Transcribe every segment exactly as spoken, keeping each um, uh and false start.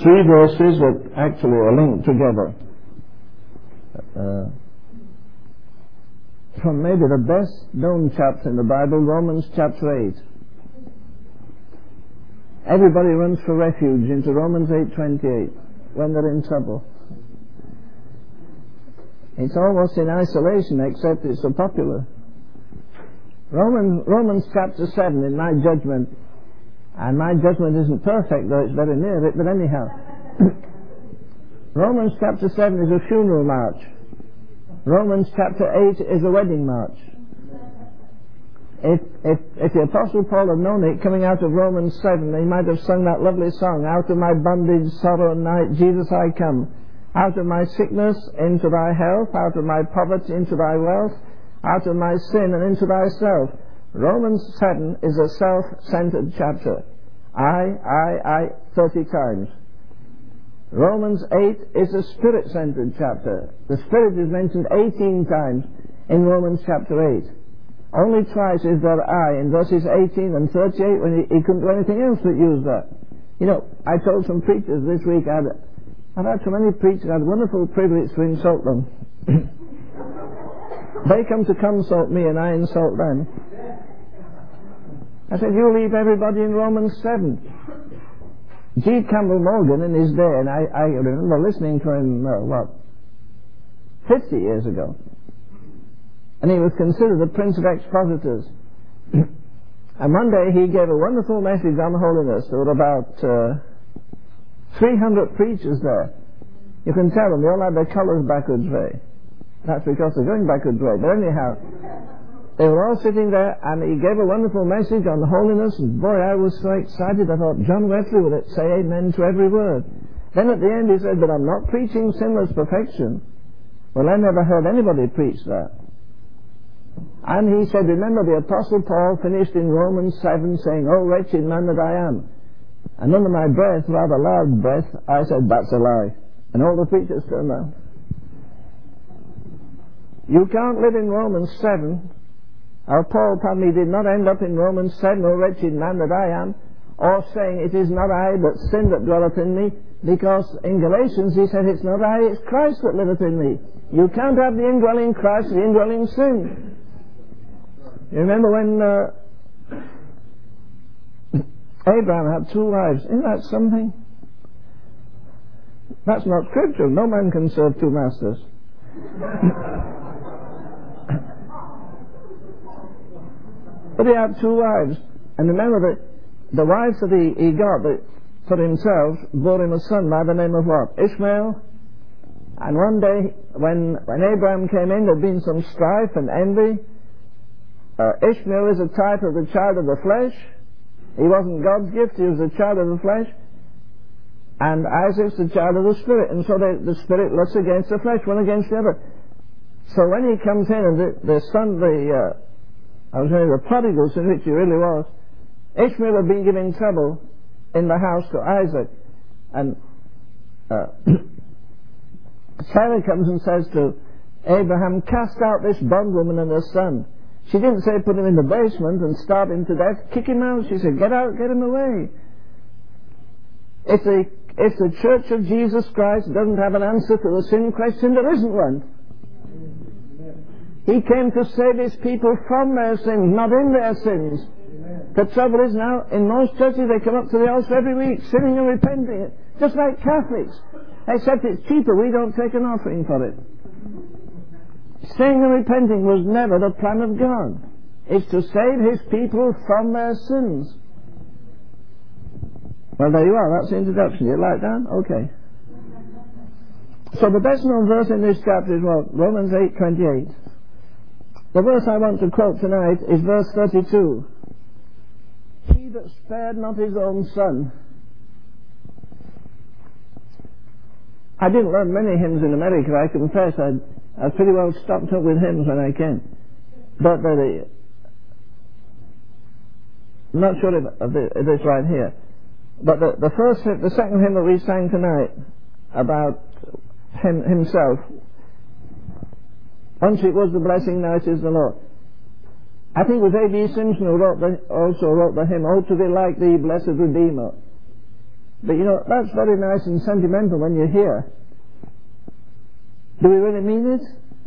three verses that actually are linked together. Uh, from maybe the best known chapter in the Bible, Romans chapter eight. Everybody runs for refuge into Romans eight twenty-eight when they're in trouble. It's almost in isolation, except it's so popular. Romans, Romans chapter seven, in my judgment, and my judgment isn't perfect, though it's very near it, but anyhow. Romans chapter seven is a funeral march. Romans chapter eight is a wedding march. If, if, if the Apostle Paul had known it coming out of Romans seven, he might have sung that lovely song, out of my bondage, sorrow and night, Jesus I come. Out of my sickness into thy health, out of my poverty into thy wealth, out of my sin and into thyself. Romans seven is a self-centered chapter. I, I, I, thirty times. Romans eight is a spirit-centered chapter. The Spirit is mentioned eighteen times in Romans chapter eight. Only twice is there I in verses eighteen and thirty-eight when he, he couldn't do anything else but use that. You know, I told some preachers this week, I'd, I've had so many preachers, I had wonderful privilege to insult them. They come to consult me and I insult them. I said, you leave everybody in Romans seven. G. Campbell Morgan in his day, and I, I remember listening to him, uh, what, fifty years ago. And he was considered the Prince of Expositors. And one day he gave a wonderful message on holiness. There were about uh, three hundred preachers there. You can tell them, they all had their colours backwards way. That's because they're going backwards way. But anyhow, they were all sitting there, and he gave a wonderful message on holiness, and boy, I was so excited. I thought, John Wesley would say amen to every word. Then at the end he said, but I'm not preaching sinless perfection. Well, I never heard anybody preach that. And he said, remember the Apostle Paul finished in Romans seven saying, oh wretched man that I am. And under my breath, rather loud breath, I said, that's a lie. And all the preachers turned around. You can't live in Romans seven, or Paul, pardon me, did not end up in Romans seven, oh wretched man that I am, or saying, it is not I, but sin that dwelleth in me, because in Galatians he said, it's not I, it's Christ that liveth in me. You can't have the indwelling Christ, the indwelling sin. You remember when uh, Abraham had two wives? Isn't that something? That's not scriptural. No man can serve two masters. But he had two wives. And remember that the wives that he, he got that for himself bore him a son by the name of what? Ishmael. And one day when, when Abraham came in, there had been some strife and envy. Uh, Ishmael is a type of the child of the flesh. He wasn't God's gift, he was a child of the flesh. And Isaac's the child of the Spirit. And so they, the Spirit looks against the flesh, one against the other. So when he comes in, and the, the son, the, uh, I was saying the prodigal son, which he really was, Ishmael had been giving trouble in the house to Isaac. And uh, Sarah comes and says to Abraham, cast out this bondwoman and her son. She didn't say put him in the basement and starve him to death. Kick him out. She said, get out, get him away. If the, if the Church of Jesus Christ doesn't have an answer to the sin question, there isn't one. He came to save his people from their sins, not in their sins. The trouble is now, in most churches they come up to the altar every week, sinning and repenting, just like Catholics. Except it's cheaper, we don't take an offering for it. Sinning and repenting was never the plan of God. It's to save his people from their sins. Well, there you are, that's the introduction. You like that? Okay. So the best known verse in this chapter is what? Romans eight twenty-eight. The verse I want to quote tonight is verse thirty-two. He that spared not his own son. I didn't learn many hymns in America, I confess. I'd, I pretty well stopped up with hymns when I came. But the, I'm not sure if, if it is right here. But the, the first, the second hymn that we sang tonight about him himself, once it was the blessing, now it is the Lord. I think it was A B Simpson who wrote the, also wrote the hymn, Oh to be like thee, blessed Redeemer. But you know, that's very nice and sentimental when you're here. Do we really mean it?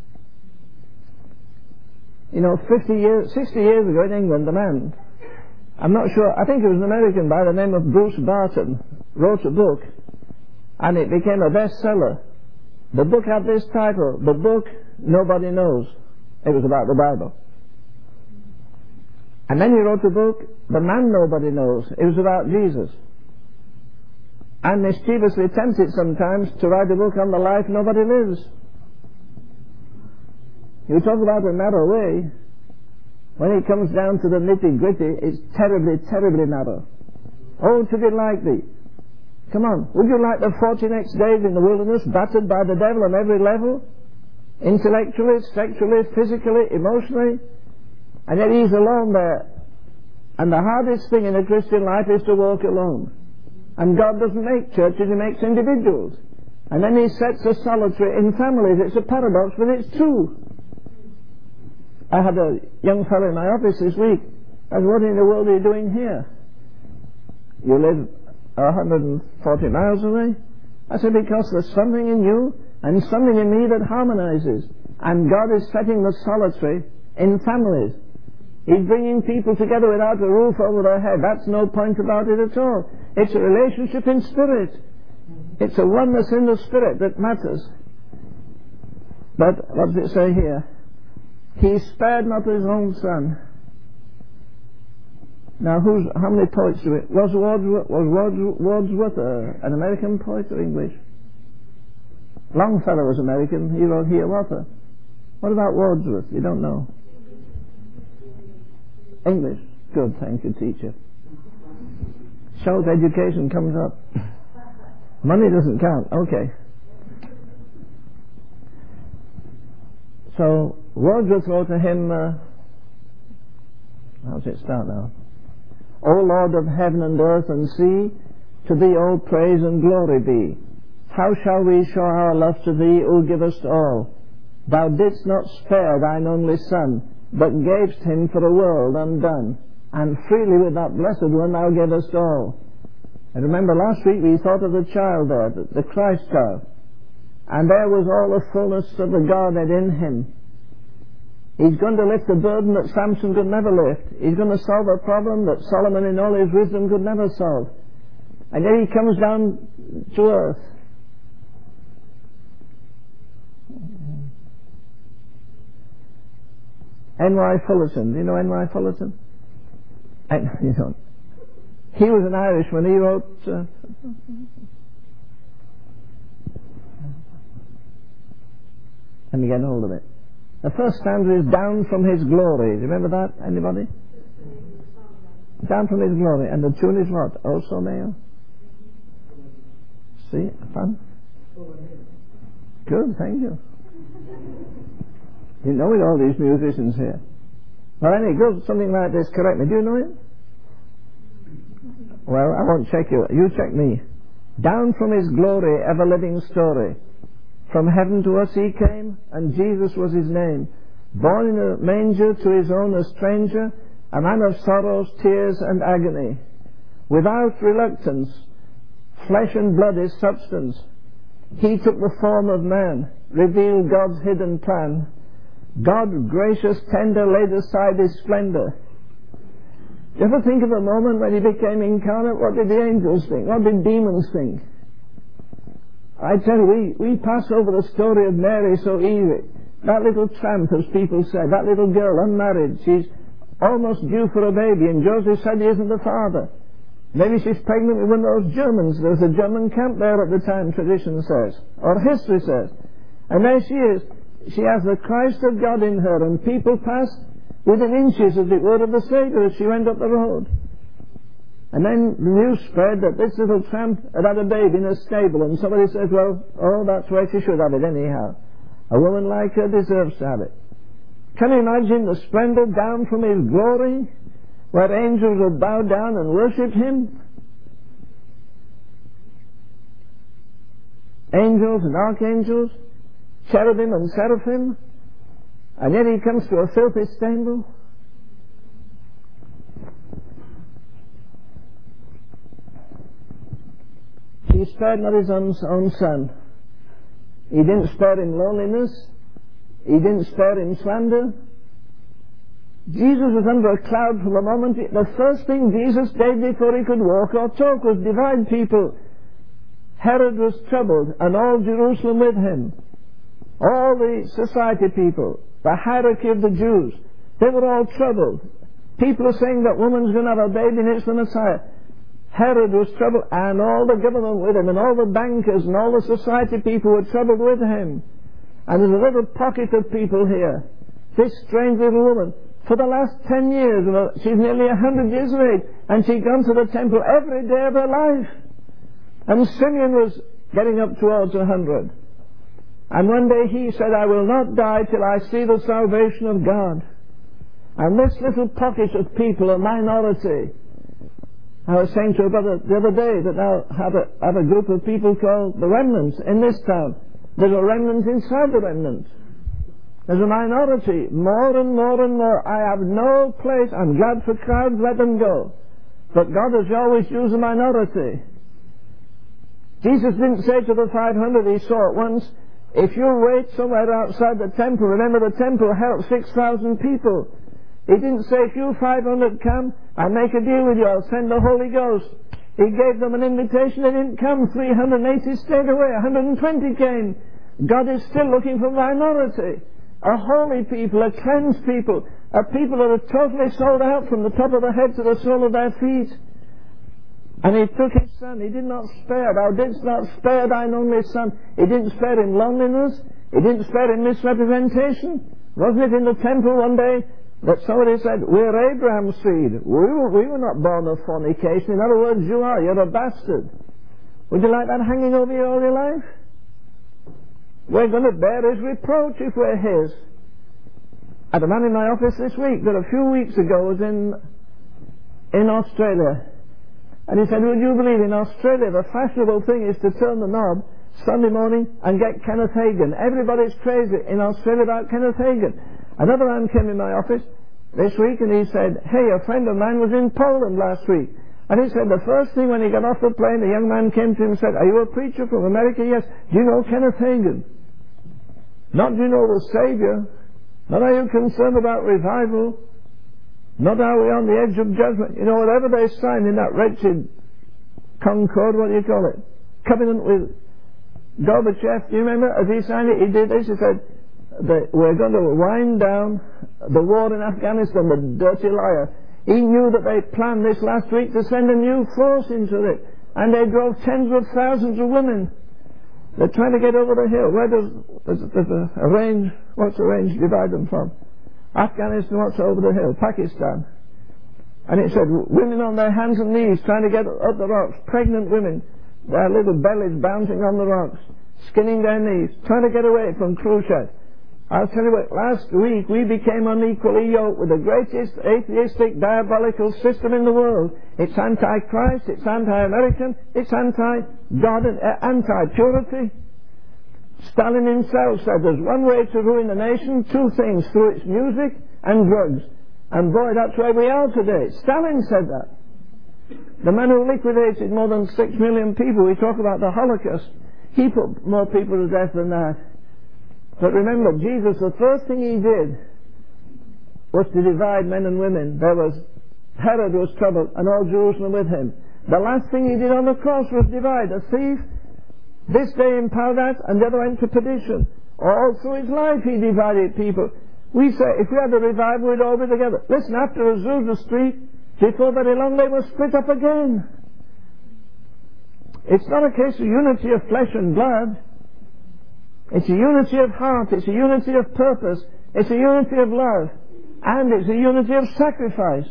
You know, fifty years, sixty years ago in England, a man, I'm not sure, I think it was an American by the name of Bruce Barton, wrote a book, and it became a bestseller. The book had this title, The Book Nobody Knows. It was about the Bible. And then he wrote a book, The Man Nobody Knows. It was about Jesus. And mischievously tempted sometimes to write a book on the life nobody lives. You talk about a narrow way. When it comes down to the nitty-gritty, it's terribly, terribly narrow. Oh, to be like thee. Come on, would you like the forty next days in the wilderness, battered by the devil on every level? Intellectually, sexually, physically, emotionally? And yet he's alone there. And the hardest thing in a Christian life is to walk alone. And God doesn't make churches, he makes individuals. And then he sets the solitary in families. It's a paradox, but it's true. I had a young fellow in my office this week. I said, what in the world are you doing here? You live one hundred forty miles away? I said, because there's something in you and something in me that harmonizes. And God is setting the solitary in families. He's bringing people together without a roof over their head. That's no point about it at all. It's a relationship in spirit. It's a oneness in the spirit that matters. But what does it say here? He spared not his own son. Now, who's, how many poets do it? Was Wordsworth, was Wordsworth uh, an American poet or English? Longfellow was American. He wrote Hiawatha. What about Wordsworth? You don't know? English. Good, thank you, teacher. Shows education comes up. Money doesn't count. Okay. So, Wordsworth wrote a hymn, uh, how does it start now? O Lord of heaven and earth and sea, to thee all praise and glory be. How shall we show our love to thee, who givest all? Thou didst not spare thine only Son, but gavest him for a world undone, and freely with that blessed one thou gavest all. And remember last week we thought of the child there, the, the Christ child, and there was all the fullness of the Godhead in him. He's going to lift a burden that Samson could never lift. He's going to solve a problem that Solomon in all his wisdom could never solve. And yet he comes down to earth. N Y Fullerton. Do you know N Y Fullerton? And, you know, he was an Irishman. He wrote... Uh, let me get hold of it. The first stanza is down from his glory. Do you remember that? Anybody? Down from his glory. And the tune is what? Also male? See? Fun? Good, thank you. You know it, all these musicians here. Well, any good, something like this, correct me. Do you know it? Well, I won't check you. You check me. Down from his glory, ever-living story. From heaven to us he came, and Jesus was his name. Born in a manger, to his own a stranger, a man of sorrows, tears, and agony. Without reluctance, flesh and blood his substance. He took the form of man, revealed God's hidden plan. God, gracious, tender, laid aside his splendor. Do you ever think of a moment when he became incarnate? What did the angels think? What did demons think? I tell you, we, we pass over the story of Mary so easy. That little tramp, as people say, that little girl, unmarried, she's almost due for a baby, and Joseph said he isn't the father. Maybe she's pregnant with one of those Germans. There's a German camp there at the time, tradition says, or history says. And there she is. She has the Christ of God in her, and people passed within inches, as it were, of the Saviour as she went up the road. And then the news spread that this little tramp had had a baby in a stable, and somebody says, well, oh, that's where she should have it anyhow. A woman like her deserves to have it. Can you imagine the splendour down from his glory, where angels would bow down and worship him? Angels and archangels, cherubim and seraphim, and yet he comes to a filthy stable. he spared not his own, own son. He didn't spare him loneliness. He didn't spare him slander. Jesus was under a cloud for the moment. The first thing Jesus did before he could walk or talk was divide people. Herod was troubled, and all Jerusalem with him. All the society people, the hierarchy of the Jews, they were all troubled. People are saying that woman's going to have a baby and it's the Messiah. Herod was troubled, and all the government with him, and all the bankers and all the society people were troubled with him. And there's a little pocket of people here. This strange little woman, for the last ten years, she's nearly a hundred years of age, and she'd gone to the temple every day of her life. And Simeon was getting up towards a hundred. And one day he said, I will not die till I see the salvation of God. And this little pocket of people, a minority. I was saying to a brother the other day that I have a, have a group of people called the remnants in this town. There's a remnant inside the remnant. There's a minority, more and more and more. I have no place. I'm glad for crowds, let them go. But God has always used a minority. Jesus didn't say to the five hundred, he saw it once, if you wait somewhere outside the temple, remember the temple held six thousand people. He didn't say, if you five hundred come, I'll make a deal with you, I'll send the Holy Ghost. He gave them an invitation, they didn't come. three hundred eighty stayed away, one hundred twenty came. God is still looking for minority. A holy people, a cleansed people, a people that are totally sold out from the top of the head to the sole of their feet. And he took his son. He did not spare. Thou didst not spare thine only son. He didn't spare him loneliness. He didn't spare him misrepresentation. Wasn't it in the temple one day that somebody said, we're Abraham's seed. We were, we were not born of fornication. In other words, you are. You're a bastard. Would you like that hanging over you all your life? We're going to bear his reproach if we're his. I had a man in my office this week that a few weeks ago was in, in Australia. And he said, would you believe in Australia the fashionable thing is to turn the knob Sunday morning and get Kenneth Hagin. Everybody's crazy in Australia about Kenneth Hagin. Another man came in my office this week and he said, hey, a friend of mine was in Poland last week. And he said the first thing when he got off the plane, the young man came to him and said, are you a preacher from America? Yes. Do you know Kenneth Hagin? Not do you know the Saviour? Not are you concerned about revival? Not are we on the edge of judgment? You know, whatever they signed in that wretched Concord, what do you call it? Covenant with Gorbachev, do you remember? As he signed it, he did this. He said, that we're going to wind down the war in Afghanistan, the dirty liar. He knew that they planned this last week to send a new force into it. And they drove tens of thousands of women. They're trying to get over the hill. Where does, there's, there's a, a range, what's the range divide them from? Afghanistan, what's over the hill? Pakistan. And it said, women on their hands and knees trying to get up the rocks, pregnant women, their little bellies bouncing on the rocks, skinning their knees, trying to get away from Khrushchev. I'll tell you what, last week we became unequally yoked with the greatest atheistic, diabolical system in the world. It's anti-Christ, it's anti-American, it's anti-God and uh, anti-purity. Stalin himself said there's one way to ruin a nation, two things, through its music and drugs. And boy, that's where we are today. Stalin said that. The man who liquidated more than six million people, we talk about the Holocaust, he put more people to death than that. But remember, Jesus, the first thing he did was to divide men and women. There was, Herod was troubled, and all Jerusalem with him. The last thing he did on the cross was divide. A thief, this day in paradise, and the other went to perdition. All through his life he divided people. We say, if we had a revival, we'd all be together. Listen, after Azusa Street, before very long they were split up again. It's not a case of unity of flesh and blood. It's a unity of heart, it's a unity of purpose, it's a unity of love, and it's a unity of sacrifice.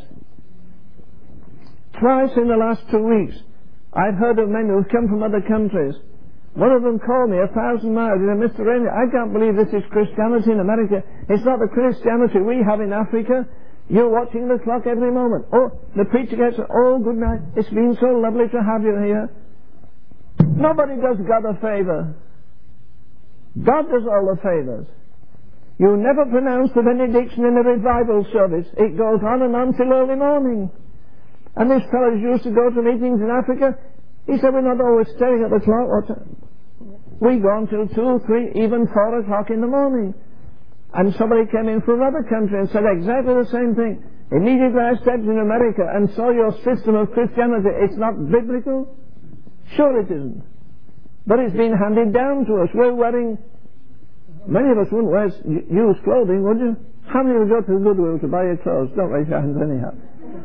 Twice in the last two weeks, I've heard of men who've come from other countries. One of them called me a thousand miles. He said, Mister Rainey, I can't believe this is Christianity in America. It's not the Christianity we have in Africa. You're watching the clock every moment. Oh, the preacher gets, oh, good night. It's been so lovely to have you here. Nobody does God a favour. God does all the favours. You never pronounce the benediction in a revival service. It goes on and on till early morning. And this fellow used to go to meetings in Africa. He said, we're not always staring at the clock. What time? We go until two, three, even four o'clock in the morning. And somebody came in from another country and said exactly the same thing. Immediately I stepped in America and saw your system of Christianity. It's not biblical? Sure it isn't. But it's been handed down to us. We're wearing... Many of us wouldn't wear used clothing, would you? How many would go to the Goodwill to buy your clothes? Don't raise your hands anyhow.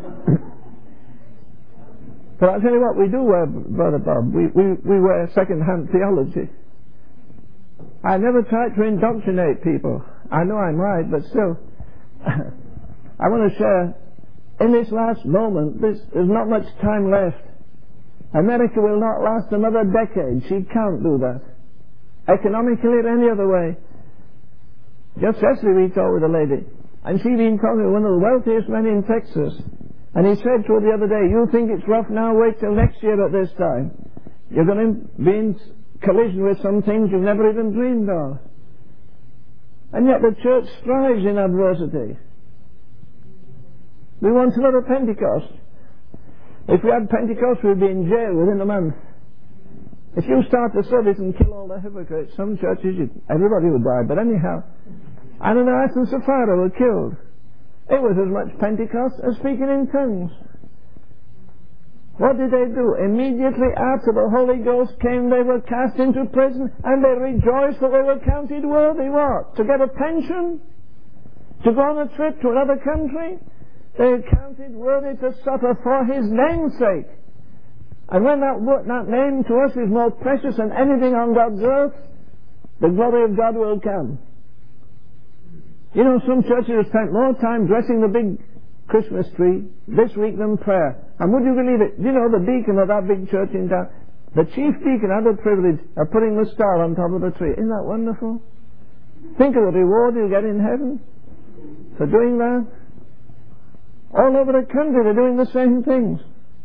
But I'll tell you what we do wear, Brother Bob. We, we, we wear second-hand theology. I never try to indoctrinate people. I know I'm right, but still... I want to share, in this last moment, this, there's not much time left. America will not last another decade. She can't do that. Economically or any other way. Just yesterday we talked with a lady, and she'd been talking to one of the wealthiest men in Texas. And he said to her the other day, you think it's rough now, wait till next year at this time. You're going to be in collision with some things you've never even dreamed of. And yet the church strives in adversity. We want another Pentecost. If we had Pentecost, we'd be in jail within a month. If you start the service and kill all the hypocrites, some churches, you'd, everybody would die. But anyhow, Ananias and Sapphira were killed. It was as much Pentecost as speaking in tongues. What did they do? Immediately after the Holy Ghost came, they were cast into prison, and they rejoiced that they were counted worthy. What? To get a pension? To go on a trip to another country? They are counted worthy to suffer for His name's sake. And when that, that name to us is more precious than anything on God's earth, the glory of God will come. You know, some churches have spent more time dressing the big Christmas tree this week than prayer. And would you believe it? You know, the deacon of that big church in town, the chief deacon had the privilege of putting the star on top of the tree. Isn't that wonderful? Think of the reward you'll get in heaven for doing that. All over the country they're doing the same things.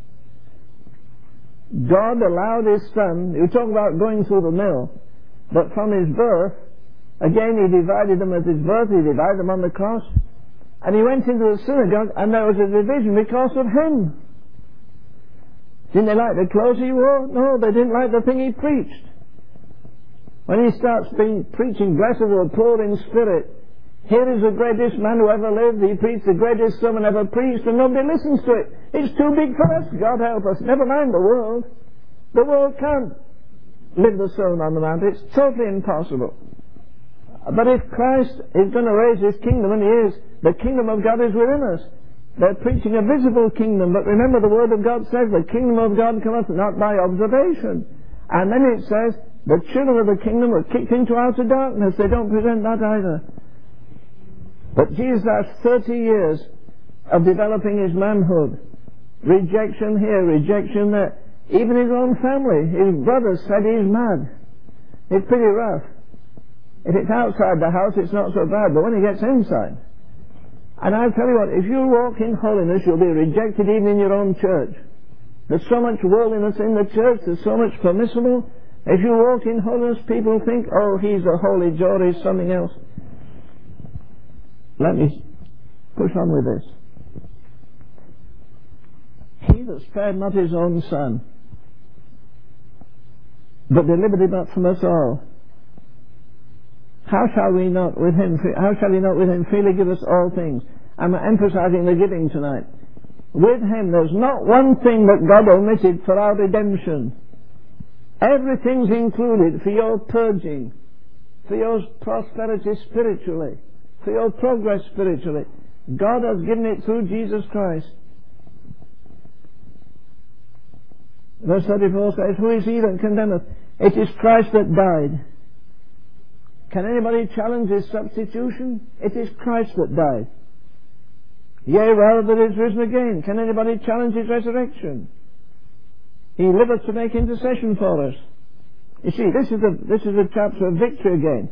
God allowed His Son, you talk about going through the mill, but from His birth, again He divided them at His birth, He divided them on the cross, and He went into the synagogue and there was a division because of Him. Didn't they like the clothes He wore? No, they didn't like the thing He preached. When He starts being, preaching, blessed are the poor in spirit, here is the greatest man who ever lived. He preached the greatest sermon ever preached, and nobody listens to it. It's too big for us. God help us. Never mind the world. The world can't live the Sermon on the Mount. It's totally impossible. But if Christ is going to raise His kingdom, and He is, the kingdom of God is within us. They're preaching a visible kingdom, but remember the Word of God says, the kingdom of God cometh not by observation. And then it says, the children of the kingdom are kicked into outer darkness. They don't present that either. But Jesus has thirty years of developing His manhood. Rejection here, rejection there. Even His own family, His brothers said He's mad. It's pretty rough. If it's outside the house, it's not so bad, but when He gets inside. And I'll tell you what, if you walk in holiness, you'll be rejected even in your own church. There's so much worldliness in the church, there's so much permissible. If you walk in holiness, people think, oh, he's a holy Joe, he's something else. Let me push on with this. He that spared not His own Son, but delivered Him up from us all, how shall we not with Him, how shall He not with Him freely give us all things? I'm emphasizing the giving tonight. With Him there's not one thing that God omitted for our redemption. Everything's included for your purging, for your prosperity spiritually, for your progress spiritually. God has given it through Jesus Christ. Verse thirty-four says, who is he that condemneth? It is Christ that died. Can anybody challenge His substitution? It is Christ that died. Yea, rather that is risen again. Can anybody challenge His resurrection? He liveth to make intercession for us. You see, this is a, this is a chapter of victory again.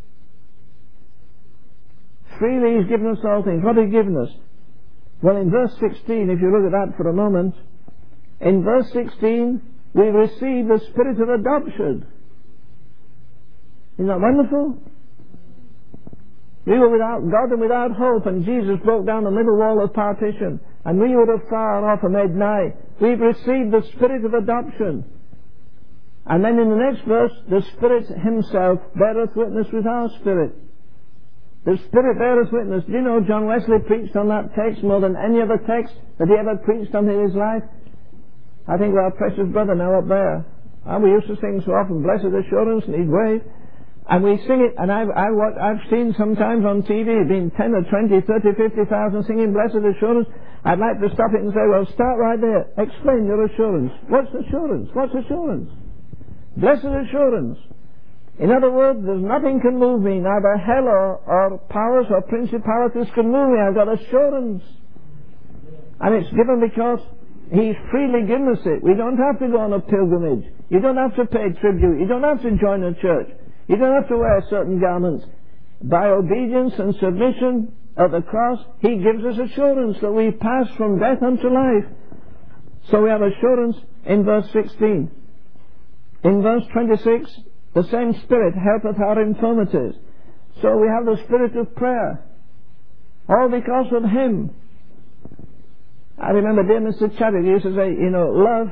Freely He's given us all things. What has He given us? Well, in verse sixteen, if you look at that for a moment, in verse sixteen, we receive the spirit of adoption. Isn't that wonderful? We were without God and without hope, and Jesus broke down the middle wall of partition, and we would have far off and made nigh we've received the Spirit of adoption. And then in the next verse, the Spirit Himself beareth witness with our spirit. The Spirit beareth witness. Do you know John Wesley preached on that text more than any other text that he ever preached on in his life? I think of our precious brother now up there. And we used to sing so often, Blessed Assurance, and he'd wave. And we sing it, and I've, I, what I've seen sometimes on T V, been ten or twenty, thirty, fifty thousand singing Blessed Assurance. I'd like to stop it and say, well, start right there. Explain your assurance. What's assurance? What's assurance? Blessed assurance. In other words, there's nothing can move me, neither hell or, or powers or principalities can move me. I've got assurance. And it's given because He's freely given us it. We don't have to go on a pilgrimage. You don't have to pay tribute. You don't have to join a church. You don't have to wear certain garments. By obedience and submission of the cross, He gives us assurance that we pass from death unto life. So we have assurance in verse sixteen. In verse twenty-six, the same Spirit helpeth our infirmities. So we have the Spirit of prayer. All because of Him. I remember dear Mister Chadwick used to say, you know, love,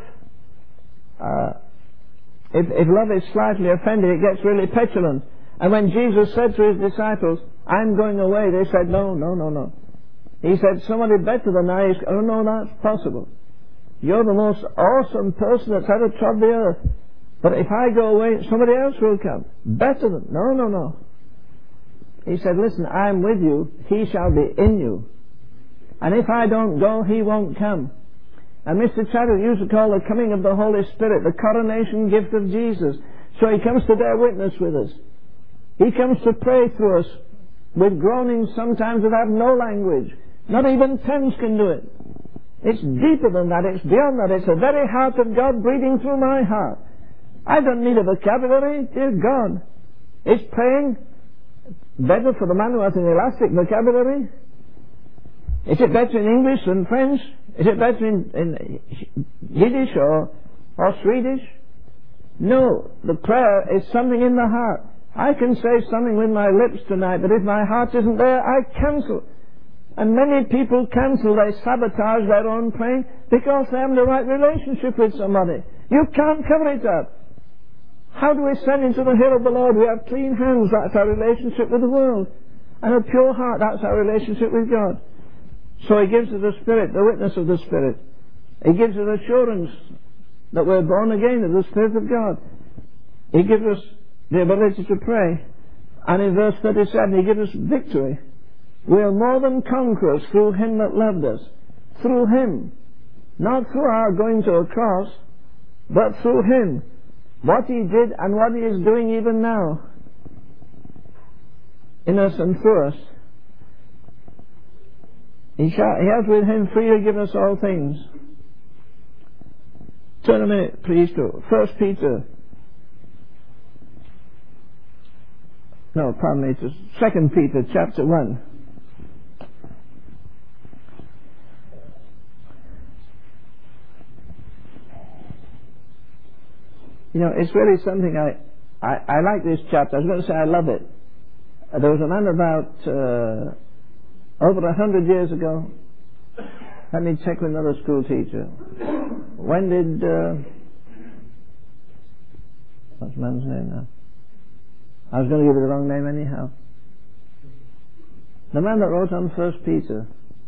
uh, if, if love is slightly offended, it gets really petulant. And when Jesus said to His disciples, I'm going away, they said, no, no, no, no. He said, somebody better than I is, oh no, that's possible. You're the most awesome person that's ever trod the earth. But if I go away, somebody else will come. Better than... No, no, no. He said, listen, I'm with you. He shall be in you. And if I don't go, He won't come. And Mister Chadwick used to call the coming of the Holy Spirit the coronation gift of Jesus. So He comes to bear witness with us. He comes to pray through us with groanings sometimes that have no language. Not even tongues can do it. It's deeper than that. It's beyond that. It's the very heart of God breathing through my heart. I don't need a vocabulary, dear God. Is praying better for the man who has an elastic vocabulary? Is it better in English than French? Is it better in, in Yiddish or, or Swedish? No, the prayer is something in the heart. I can say something with my lips tonight, but if my heart isn't there, I cancel. And many people cancel, they sabotage their own praying because they haven't the right relationship with somebody. You can't cover it up. How do we send into the hill of the Lord? We have clean hands, that's our relationship with the world. And a pure heart, that's our relationship with God. So He gives us the Spirit, the witness of the Spirit. He gives us assurance that we're born again of the Spirit of God. He gives us the ability to pray. And in verse thirty-seven, He gives us victory. We are more than conquerors through Him that loved us. Through Him. Not through our going to a cross, but through Him. What He did and what He is doing even now. In us and through us. He, shall, he has with Him freely given us all things. Turn a minute, please, to First Peter. No, pardon me, to Second Peter, chapter one. You know, it's really something I, I, I like this chapter. I was going to say I love it. Uh, there was a man about uh, over a hundred years ago. Let me check with another school teacher. When did... Uh, what's the man's name now? I was going to give you the wrong name anyhow. The man that wrote on First Peter.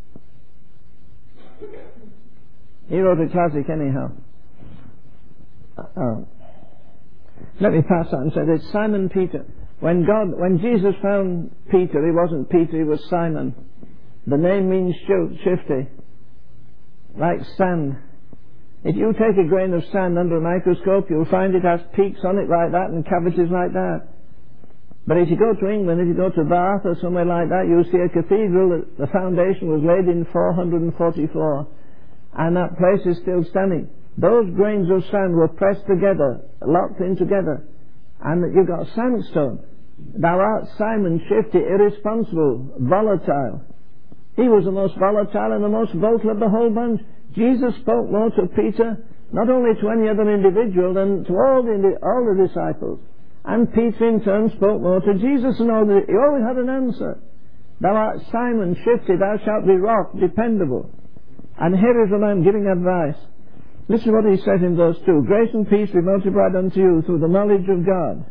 He wrote a classic anyhow. Uh, oh. Let me pass that and say this. Simon Peter. When God, when Jesus found Peter, he wasn't Peter, he was Simon. The name means shifty. Like sand. If you take a grain of sand under a microscope, you'll find it has peaks on it like that and cavities like that. But if you go to England, if you go to Bath or somewhere like that, you'll see a cathedral that the foundation was laid in four hundred forty-four. And that place is still standing. Those grains of sand were pressed together, locked in together, and you've got sandstone. Thou art Simon, shifty, irresponsible, volatile. He was the most volatile and the most vocal of the whole bunch. Jesus spoke more to Peter, not only to any other individual, than to all the, all the disciples. And Peter in turn spoke more to Jesus, and all the, he always had an answer. Thou art Simon, shifty, thou shalt be rock, dependable. And here is a man giving advice. Listen to what he says in verse two. Grace and peace be multiplied unto you through the knowledge of God.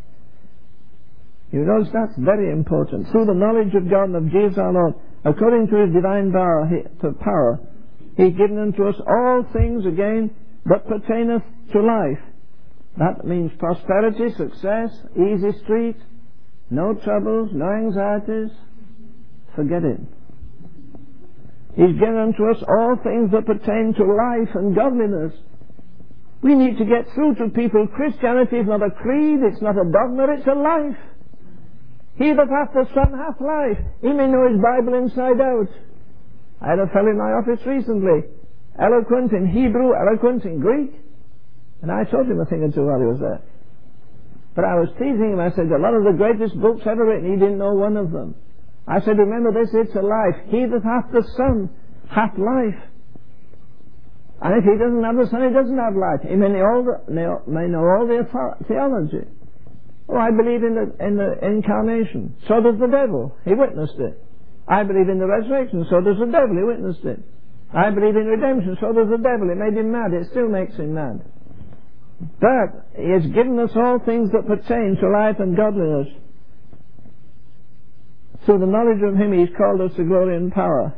You notice that's very important. Through the knowledge of God and of Jesus our Lord, according to his divine power, he, to power, he hath given unto us all things again that pertaineth to life. That means prosperity, success, easy street, no troubles, no anxieties. Forget it. He's given unto us all things that pertain to life and godliness. We need to get through to people. Christianity is not a creed, it's not a dogma, it's a life. He that hath the Son hath life. He may know his Bible inside out. I had a fellow in my office recently, eloquent in Hebrew, eloquent in Greek, and I taught him a thing or two while he was there. But I was teasing him. I said, a lot of the greatest books ever written, he didn't know one of them. I said, remember this, it's a life. He that hath the Son hath life. And if he doesn't have the Son, he doesn't have life. He may know all the, may know all the theology. Oh, I believe in the, in the incarnation. So does the devil. He witnessed it. I believe in the resurrection. So does the devil. He witnessed it. I believe in redemption. So does the devil. It made him mad. It still makes him mad. But he has given us all things that pertain to life and godliness. Through the knowledge of him he's called us to glory and power,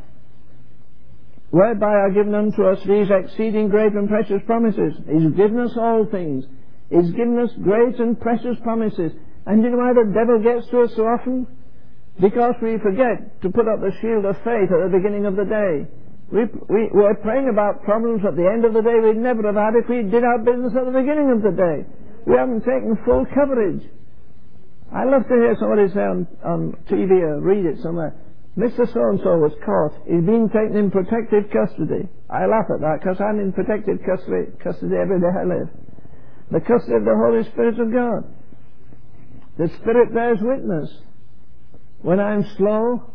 whereby are given unto us these exceeding great and precious promises. He's given us all things. He's given us great and precious promises. And you know why the devil gets to us so often? Because we forget to put up the shield of faith at the beginning of the day. We, we, we're praying about problems at the end of the day we'd never have had if we did our business at the beginning of the day. We haven't taken full coverage. I love to hear somebody say on, on T V or read it somewhere, Mister So-and-so was caught. He's been taken in protective custody. I laugh at that because I'm in protective custody, custody every day I live. The custody of the Holy Spirit of God. The Spirit bears witness. When I'm slow,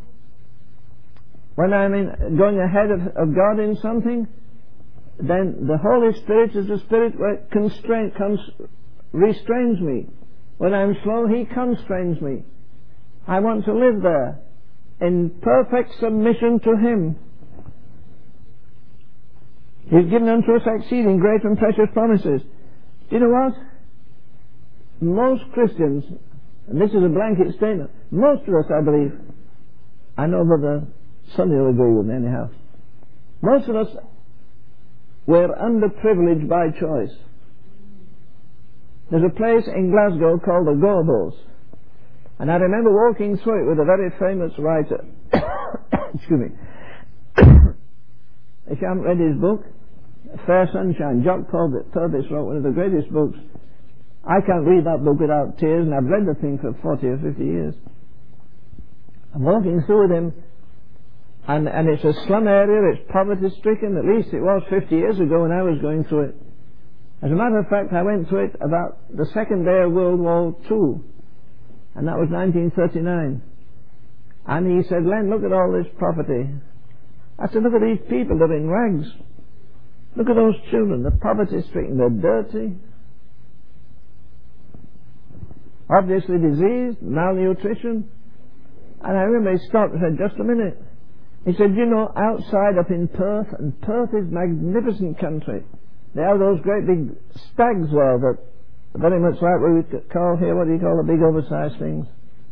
when I'm in, going ahead of, of God in something, then the Holy Spirit is the Spirit that constrain, cons, restrains me. When I'm slow, he constrains me. I want to live there in perfect submission to him. He's given unto us exceeding great and precious promises. Do you know what? Most Christians, and this is a blanket statement, most of us, I believe, I know Brother Sonny will agree with me anyhow, most of us were underprivileged by choice. There's a place in Glasgow called the Gorbals, and I remember walking through it with a very famous writer. Excuse me. If you haven't read his book, Fair Sunshine, Jock Purvis wrote one of the greatest books. I can't read that book without tears, and I've read the thing for forty or fifty years. I'm walking through with him, and, and it's a slum area, it's poverty-stricken, at least it was fifty years ago when I was going through it. As a matter of fact, I went through it about the second day of World War Two, and that was nineteen thirty-nine. And he said, Len, look at all this property. I said, look at these people, they're in rags. Look at those children, they're poverty-stricken, they're dirty, obviously diseased, malnutrition. And I remember he stopped and said, just a minute. He said, you know, outside up in Perth, and Perth is a magnificent country. They have those great big stags there that very much like what we call here, what do you call the big oversized things?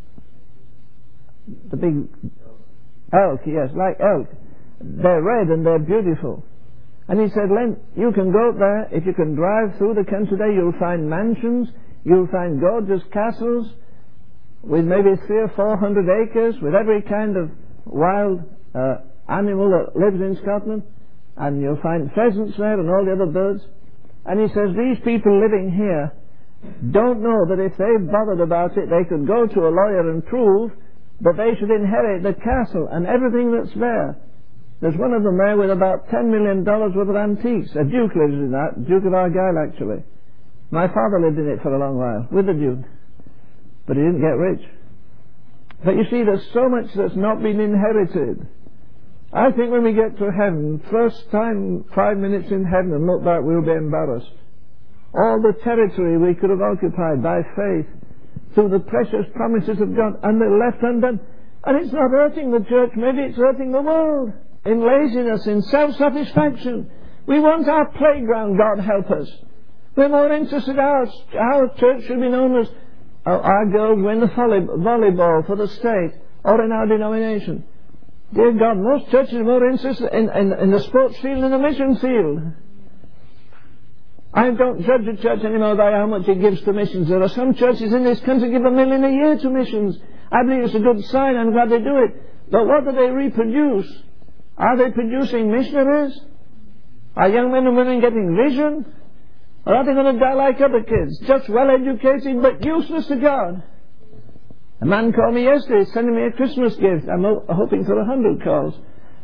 The big elk, yes, like elk. They're red and they're beautiful. And he said, Len, you can go up there, if you can drive through the country there, you'll find mansions, you'll find gorgeous castles with maybe three or four hundred acres, with every kind of wild uh, animal that lives in Scotland. And you'll find pheasants there and all the other birds. And he says, these people living here don't know that if they bothered about it, they could go to a lawyer and prove that they should inherit the castle and everything that's there. There's one of them there with about ten million dollars worth of antiques. A duke lives in that, Duke of Argyll actually. My father lived in it for a long while, with the duke. But he didn't get rich. But you see, there's so much that's not been inherited. I think when we get to heaven, first time, five minutes in heaven and look back, we'll be embarrassed. All the territory we could have occupied by faith through the precious promises of God, and they're left undone. And it's not hurting the church, maybe it's hurting the world. In laziness, in self-satisfaction. We want our playground, God help us. We're more interested our, our church should be known as uh, our girls win the volley, volleyball for the state or in our denomination. Dear God, most churches are more interested in, in, in the sports field than the mission field. I don't judge a church anymore by how much it gives to missions. There are some churches in this country give a million a year to missions. I believe it's a good sign. I'm glad they do it. But what do they reproduce? Are they producing missionaries? Are young men and women getting vision? Or are they going to die like other kids, just well educated but useless to God? A man called me yesterday sending me a Christmas gift. I'm ho- hoping for a hundred calls.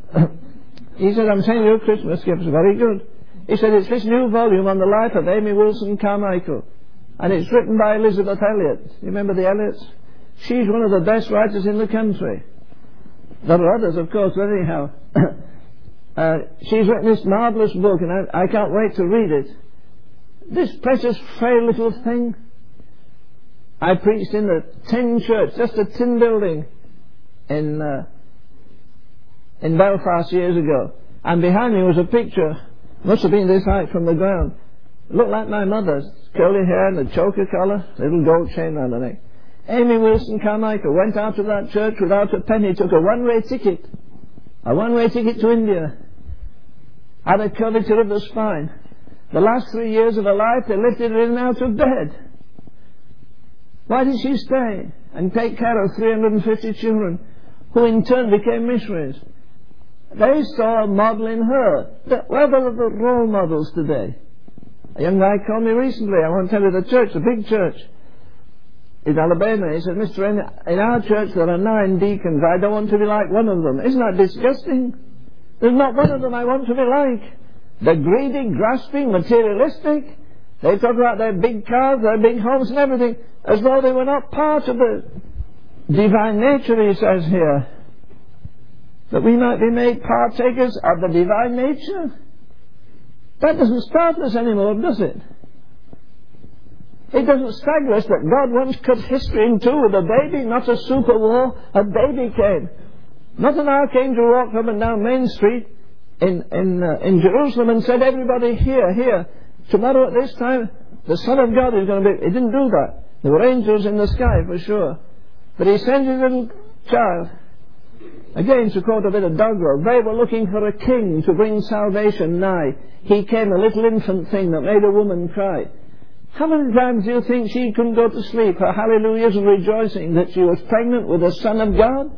He said, I'm sending you a Christmas gift. It's very good. He said, it's this new volume on the life of Amy Wilson Carmichael. And it's written by Elizabeth Elliot. You remember the Elliots? She's one of the best writers in the country. There are others, of course, but anyhow. uh, she's written this marvellous book, and I, I can't wait to read it. This precious, frail little thing. I preached in the tin church, just a tin building, in uh, in Belfast years ago. And behind me was a picture, must have been this height from the ground. It looked like my mother's, curly hair and a choker collar, little gold chain around her neck. Amy Wilson Carmichael went out of that church without a penny, took a one-way ticket, a one-way ticket to India, had a curvature of the spine. The last three years of her life, they lifted her in and out of bed. Why did she stay and take care of three hundred fifty children, who in turn became missionaries? They saw a model in her. Where are the role models today? A young guy called me recently, I won't tell you the church, a big church in Alabama. He said, Mister In, in our church there are nine deacons. I don't want to be like one of them. Isn't that disgusting? There's not one of them I want to be like. They're greedy, grasping, materialistic. They talk about their big cars, their big homes and everything, as though they were not part of the divine nature, he says here. That we might be made partakers of the divine nature. That doesn't startle us anymore, does it? It doesn't stagger us that God once cut history in two with a baby, not a super war. A baby came. Not an archangel walked up and down Main Street in in, uh, in Jerusalem and said, everybody here, here, tomorrow at this time, the Son of God is going to be... He didn't do that. There were angels in the sky for sure. But he sent his little child. Again, to quote a bit of doggerel, they were looking for a king to bring salvation nigh. He came, a little infant thing that made a woman cry. How many times do you think she couldn't go to sleep, her hallelujahs and rejoicing that she was pregnant with the Son of God?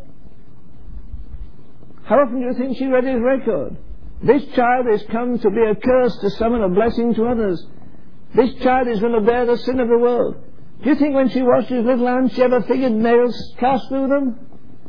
How often do you think she read his record? This child is come to be a curse to some and a blessing to others. This child is going to bear the sin of the world. Do you think when she washed his little hands she ever figured nails cast through them?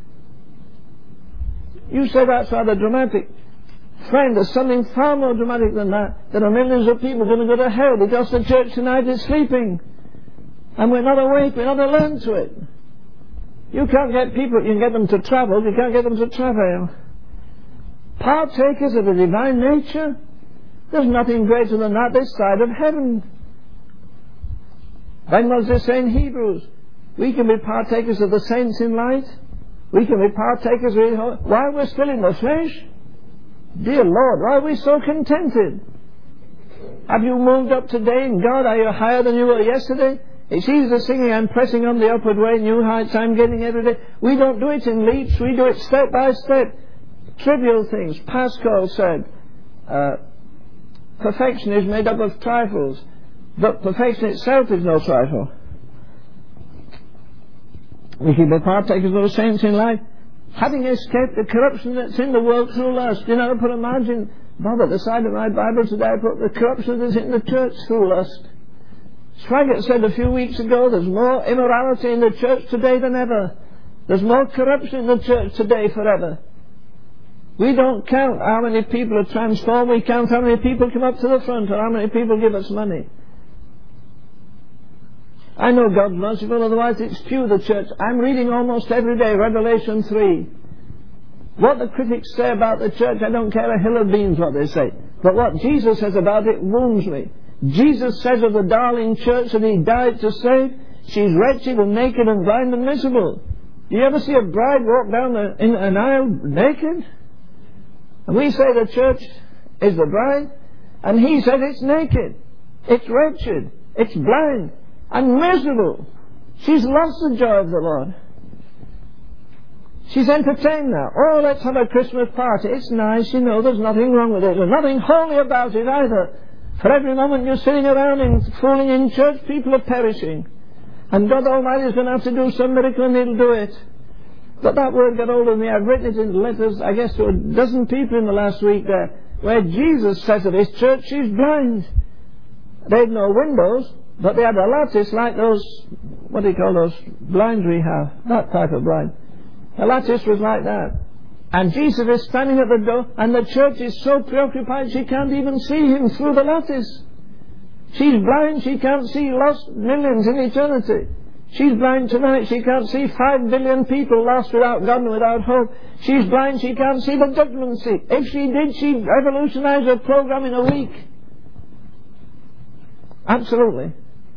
You say that's rather dramatic. Friend, there's something far more dramatic than that. There are millions of people going to go to hell because the church tonight is sleeping. And we're not awake, we're not alert to it. You can't get people, you can get them to travel, you can't get them to travail. Partakers of the divine nature, there's nothing greater than that this side of heaven. Then what does it say in Hebrews? We can be partakers of the saints in light. We can be partakers of... While we're still in the flesh? Dear Lord, why are we so contented? Have you moved up today in God? Are you higher than you were yesterday? It's easy to sing, I'm pressing on the upward way, new heights I'm getting every day. We don't do it in leaps, we do it step by step. Trivial things. Pascal said, uh, perfection is made up of trifles, but perfection itself is no trifle. We can be partakers of the saints in life, having escaped the corruption that's in the world through lust. You know, I put a margin, Bob, at the side of my Bible today, I put the corruption that's in the church through lust. Swaggart said a few weeks ago, there's more immorality in the church today than ever. There's more corruption in the church today forever. We don't count how many people are transformed, we count how many people come up to the front or how many people give us money. I know God's merciful, otherwise it's few the church. I'm reading almost every day Revelation three. What the critics say about the church, I don't care a hill of beans what they say. But what Jesus says about it wounds me. Jesus says of the darling church that he died to save, she's wretched and naked and blind and miserable. Do you ever see a bride walk down the, in an aisle naked? And we say the church is the bride. And he said it's naked, it's wretched, it's blind, and miserable. She's lost the joy of the Lord. She's entertained now. Oh, let's have a Christmas party. It's nice, you know, there's nothing wrong with it. There's nothing holy about it either. For every moment you're sitting around and fooling in church, people are perishing. And God Almighty is going to have to do some miracle and He'll do it. But that word got hold of me. I've written it in letters, I guess, to a dozen people in the last week there, where Jesus says of His church, she's blind. They had no windows, but they had a lattice like those, what do you call those blinds we have? That type of blind. The lattice was like that. And Jesus is standing at the door, and the church is so preoccupied she can't even see Him through the lattice. She's blind, she can't see lost millions in eternity. She's blind tonight, she can't see five billion people lost without God and without hope. She's blind, she can't see the judgment seat. If she did, she'd revolutionize her program in a week. Absolutely.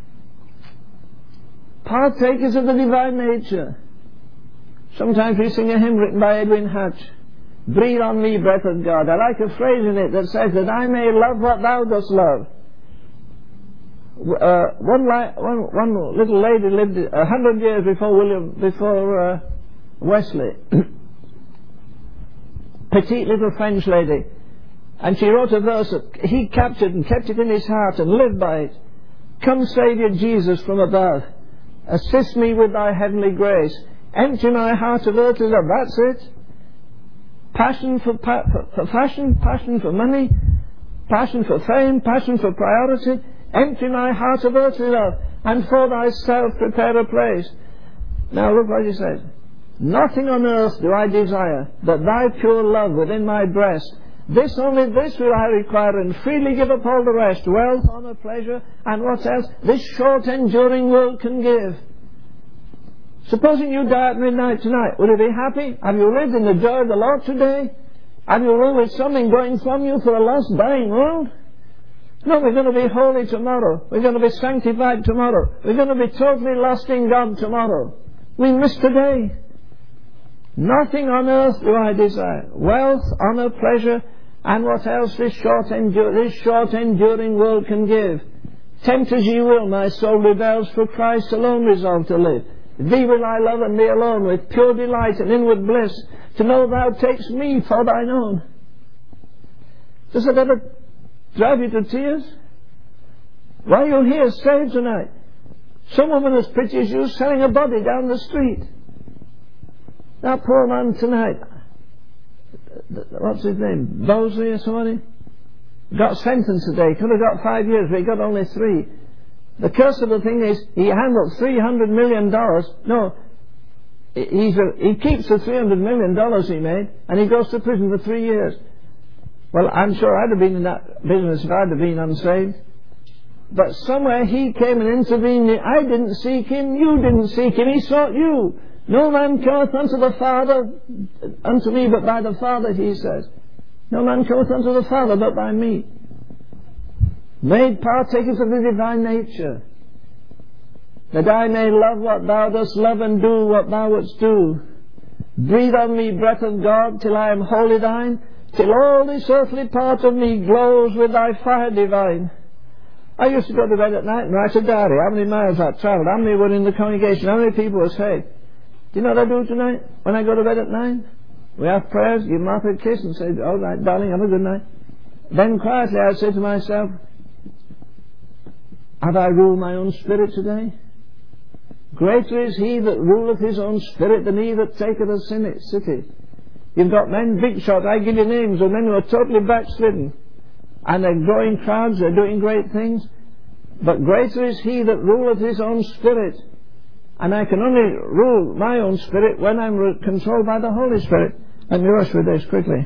Partakers of the divine nature. Sometimes we sing a hymn written by Edwin Hatch. Breathe on me, breath of God. I like a phrase in it that says that I may love what thou dost love. Uh, one, li- one, one little lady lived a hundred years before William, before uh, Wesley. Petite little French lady. And she wrote a verse that he captured and kept it in his heart and lived by it. Come, Saviour Jesus from above. Assist me with thy heavenly grace. Empty my heart of earthly love. That's it. Passion for, pa- for, for fashion, passion for money, passion for fame, passion for priority. Empty my heart of earthly love, and for thyself prepare a place. Now look what he says. Nothing on earth do I desire, but thy pure love within my breast. This only this will I require, and freely give up all the rest. Wealth, honour, pleasure, and what else this short enduring world can give. Supposing you die at midnight tonight, would you be happy? Have you lived in the joy of the Lord today? Have you lived with something going from you for a lost, dying world? No, we're going to be holy tomorrow. We're going to be sanctified tomorrow. We're going to be totally lost in God tomorrow. We miss today. Nothing on earth do I desire. Wealth, honour, pleasure, and what else this short, endur- this short enduring world can give. Tempt as ye will, my soul rebels, for Christ alone resolved to live. Thee will I love, and thee alone, with pure delight and inward bliss, to know thou takest me for thine own. Does it ever drive you to tears? Why are you here saved tonight? Some woman as pretty as you selling a body down the street. That poor man tonight, what's his name, Bosley or somebody, got sentenced today. Could have got five years, but he got only three. The curse of the thing is, he handled three hundred million dollars. No, he's a, he keeps the three hundred million dollars he made, and he goes to prison for three years. Well, I'm sure I'd have been in that business if I'd have been unsaved. But somewhere he came and intervened. I didn't seek him, you didn't seek him, he sought you. No man cometh unto the Father, unto me, but by the Father, he says. No man cometh unto the Father, but by me. Made partakers of the divine nature, that I may love what thou dost love, and do what thou wouldst do. Breathe on me, breath of God, till I am wholly thine, till all this earthly part of me glows with thy fire divine. I used to go to bed at night and write a diary, how many miles I travelled, how many were in the congregation, how many people were saved. Do you know what I do tonight when I go to bed at night? We have prayers, give Martha a kiss and say, all right, darling, have a good night. Then quietly I say to myself, have I ruled my own spirit today? Greater is he that ruleth his own spirit than he that taketh a city. You've got men, big shots, I give you names of men who are totally backslidden. And they're growing crowds, they're doing great things. But greater is he that ruleth his own spirit. And I can only rule my own spirit when I'm re- controlled by the Holy Spirit. Let me rush with this quickly.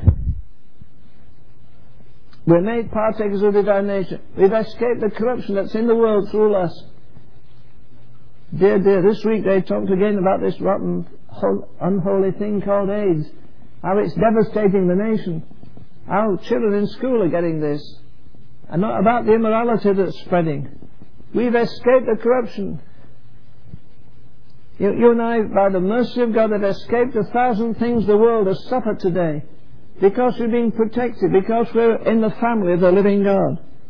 We're made partakers of divine nature. We've escaped the corruption that's in the world through lust. Dear, dear, this week they talked again about this rotten, unholy thing called AIDS. How it's devastating the nation. How children in school are getting this. And not about the immorality that's spreading. We've escaped the corruption. You, you and I, by the mercy of God, have escaped a thousand things the world has suffered today. Because we're being protected. Because we're in the family of the living God.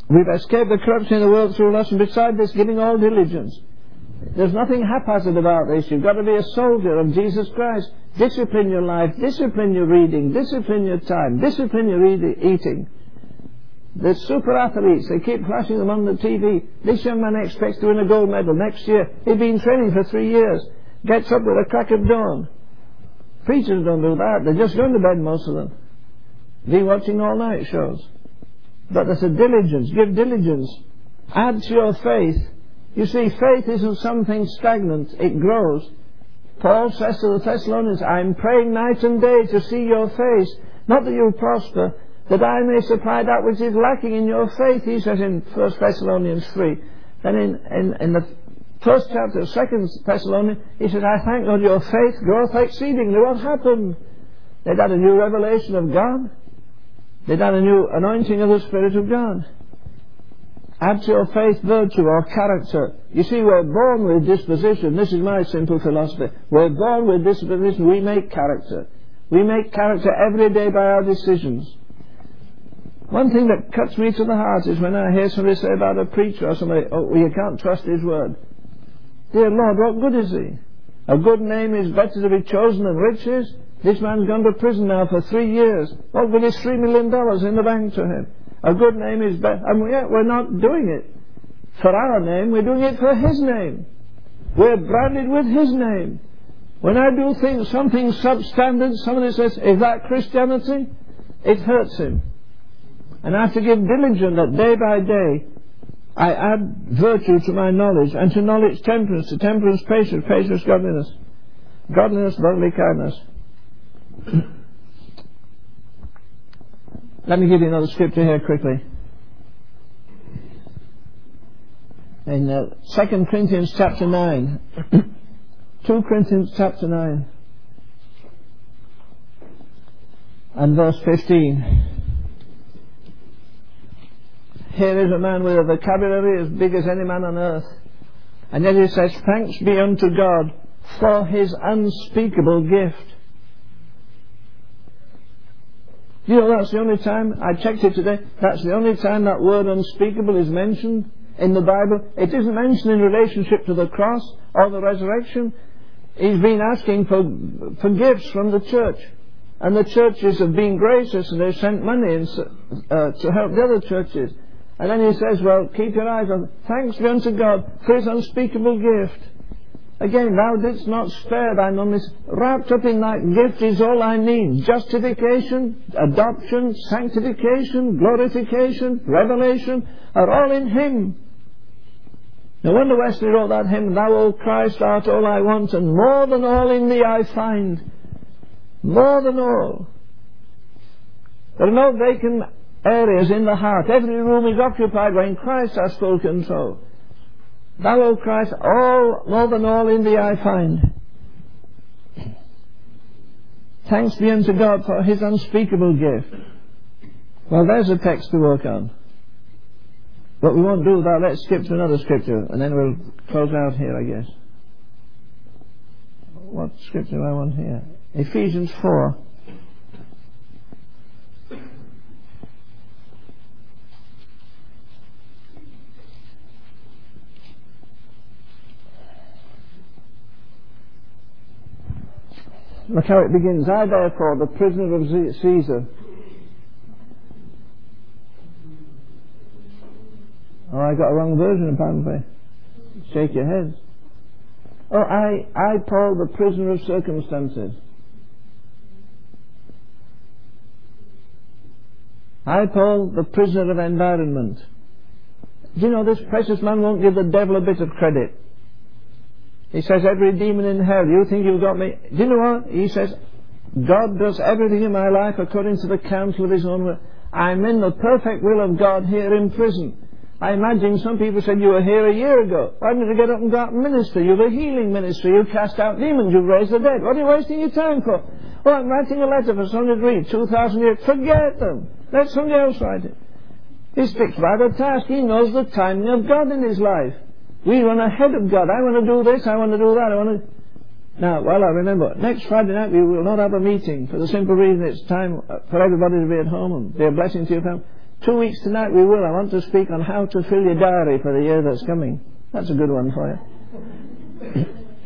We've escaped the corruption in the world through lust, and beside this, giving all diligence. There's nothing haphazard about this. You've got to be a soldier of Jesus Christ. Discipline your life, discipline your reading, discipline your time, discipline your eating. The super athletes, they keep flashing them on the T V. This young man expects to win a gold medal next year. He's been training for three years. Gets up with a crack of dawn. Preachers don't do that. They're just going to bed, most of them. They're watching all night shows. But there's a diligence. Give diligence. Add to your faith. You see, faith isn't something stagnant. It grows. Paul says to the Thessalonians, I'm praying night and day to see your face, not that you prosper, that I may supply that which is lacking in your faith, he says in First Thessalonians three. Then in, in, in the first chapter of Second Thessalonians, he says, I thank God your faith groweth exceedingly. What happened? They'd had a new revelation of God. They'd had a new anointing of the Spirit of God. Add to your faith virtue or character. You see, we're born with disposition. This is my simple philosophy. We're born with disposition. We make character. We make character every day by our decisions. One thing that cuts me to the heart is when I hear somebody say about a preacher or somebody, oh, well, you can't trust his word. Dear Lord, what good is he? A good name is better to be chosen than riches. This man's gone to prison now for three years. What good is three million dollars in the bank to him? A good name is better. And yet we're not doing it for our name. We're doing it for his name. We're branded with his name. When I do things, something substandard, somebody says, is that Christianity? It hurts him. And I have to give diligence that day by day I add virtue to my knowledge, and to knowledge temperance, to temperance patience, patience godliness, godliness brotherly kindness. Let me give you another scripture here quickly. In uh, Second Corinthians chapter nine. Second Corinthians chapter nine. And verse fifteen. Here is a man with a vocabulary as big as any man on earth. And yet he says, thanks be unto God for his unspeakable gift. You know, that's the only time, I checked it today, that's the only time that word unspeakable is mentioned in the Bible. It isn't mentioned in relationship to the cross or the resurrection. He's been asking for, for gifts from the church. And the churches have been gracious and they've sent money and, uh, to help the other churches. And then he says, well, keep your eyes on, thanks be unto God for his unspeakable gift. Again, thou didst not spare thine only. Wrapped up in that gift is all I need. Justification, adoption, sanctification, glorification, revelation are all in him. No wonder Wesley wrote that hymn, Thou, O Christ, art all I want, and more than all in thee I find. More than all. There are no vacant areas in the heart. Every room is occupied when Christ has full control. Thou, O Christ, all, more than all in thee I find. Thanks be unto God for his unspeakable gift. Well, there's a text to work on. But we won't do that. Let's skip to another scripture and then we'll close out here, I guess. What scripture do I want here? Ephesians four. Look how it begins. I therefore, the prisoner of Caesar. Oh, I got a wrong version apparently. Shake your heads. Oh, I, I, Paul, the prisoner of circumstances. I, Paul, the prisoner of environment. Do you know this precious man won't give the devil a bit of credit? He says, every demon in hell, you think you've got me? Do you know what? He says, God does everything in my life according to the counsel of his own will. I'm in the perfect will of God here in prison. I imagine some people said, you were here a year ago. Why didn't you get up and go out and minister? You've a healing ministry. You cast out demons. You've raised the dead. What are you wasting your time for? Oh, I'm writing a letter for somebody to read. Two thousand years. Forget them. Let somebody else write it. He sticks by the task. He knows the timing of God in his life. We run ahead of God. I want to do this. I want to do that. I want to... Now, well, I remember, next Friday night we will not have a meeting for the simple reason it's time for everybody to be at home and be a blessing to your family. Two weeks tonight we will. I want to speak on how to fill your diary for the year that's coming. That's a good one for you.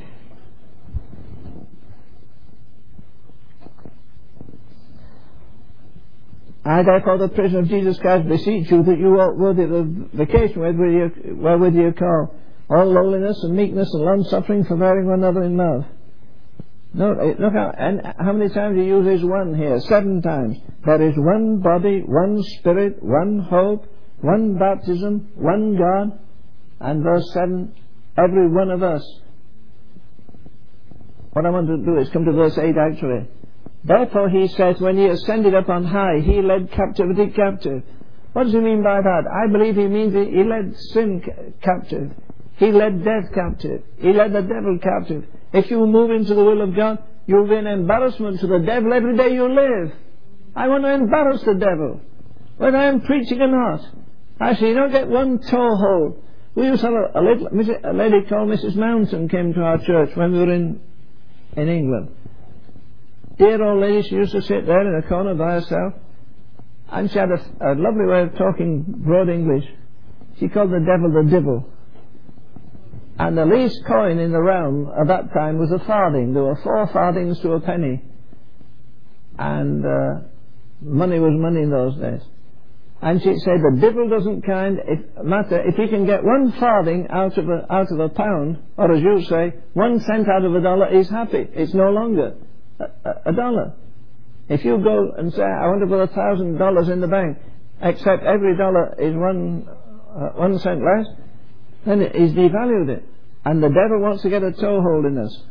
I, therefore, the prisoner of Jesus Christ, beseech you that you walk worthy of the vocation wherewith you are called, all lowliness and meekness and long-suffering, forbearing one another in love. No, look how, and how many times he uses one here? Seven times. There is one body, one spirit, one hope, one baptism, one God. And verse seven, every one of us. What I want to do is come to verse eight actually. Therefore he says, when he ascended up on high, he led captivity captive. What does he mean by that? I believe he means he led sin captive. He led death captive. He led the devil captive. If you move into the will of God, you'll be an embarrassment to the devil every day you live. I want to embarrass the devil, whether I am preaching or not. Actually, you don't get one toehold. We used to have a, a, little, a lady called Missus Mountain came to our church when we were in, in England. Dear old lady, she used to sit there in a corner by herself, and she had a, a lovely way of talking broad English. She called the devil the divil. And the least coin in the realm at that time was a farthing. There were four farthings to a penny. And uh, money was money in those days. And she said, the devil doesn't kind if, matter if he can get one farthing out of a, out of a pound, or as you say, one cent out of a dollar, he's happy. It's no longer a, a, a dollar. If you go and say, I want to put a thousand dollars in the bank, except every dollar is one, uh, one cent less, then he's devalued it. And the devil wants to get a toehold in us.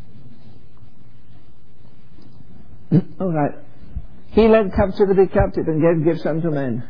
All right. He led captivity captive and gave gifts unto men.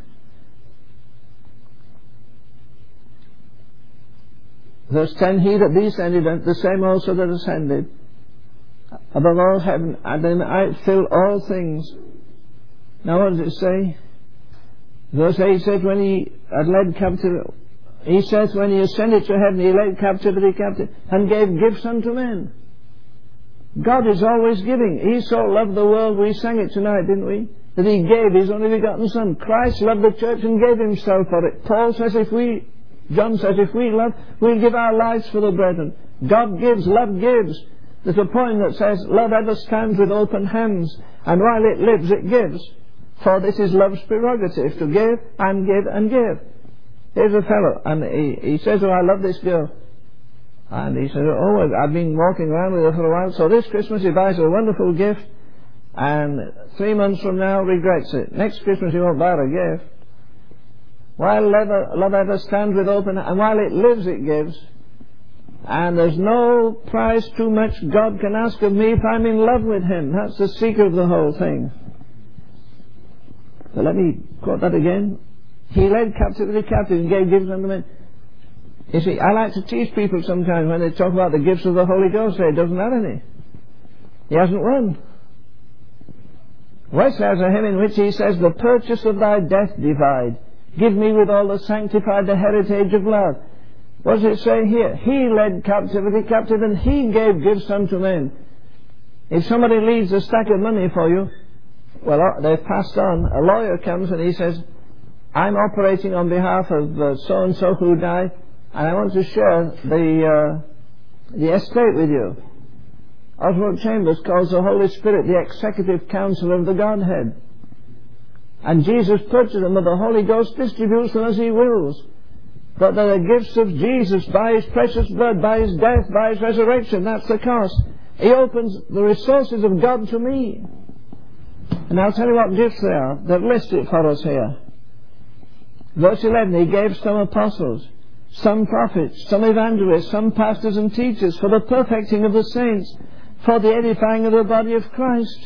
Verse ten, he that descended, the same also that ascended above all heaven, and then I fill all things. Now what does it say? Verse eight says, when he had led captivity, he says, when he ascended to heaven, he led captivity captive and gave gifts unto men. God is always giving. He so loved the world, we sang it tonight, didn't we? That he gave his only begotten Son. Christ loved the church and gave himself for it. Paul says if we, John says if we love, we'll give our lives for the brethren. God gives, love gives. There's a poem that says, love ever stands with open hands, and while it lives it gives. For this is love's prerogative, to give and give and give. Here's a fellow, and he, he says, oh, I love this girl. And he said, oh, I've been walking around with her for a while, so this Christmas he buys her a wonderful gift, and three months from now regrets it. Next Christmas he won't buy her a gift. While love, love ever stands with open, and while it lives it gives. And there's no price too much God can ask of me if I'm in love with him. That's the secret of the whole thing. So let me quote that again. He led captivity captive and gave gifts unto men. You see, I like to teach people sometimes when they talk about the gifts of the Holy Ghost, say he doesn't have any. He hasn't one. Wesley has a hymn in which he says, the purchase of thy death divide. Give me with all the sanctified the heritage of love. What does it say here? He led captivity captive and he gave gifts unto men. If somebody leaves a stack of money for you, well, they've passed on. A lawyer comes and he says, I'm operating on behalf of uh, so-and-so who died, and I want to share the uh, the estate with you. Oswald Chambers calls the Holy Spirit the executive counsel of the Godhead. And Jesus purchased them, but the Holy Ghost distributes them as he wills. But they're the gifts of Jesus by his precious blood, by his death, by his resurrection. That's the cost. He opens the resources of God to me. And I'll tell you what gifts they are. They've listed for us here. Verse eleven, he gave some apostles, some prophets, some evangelists, some pastors and teachers for the perfecting of the saints, for the edifying of the body of Christ.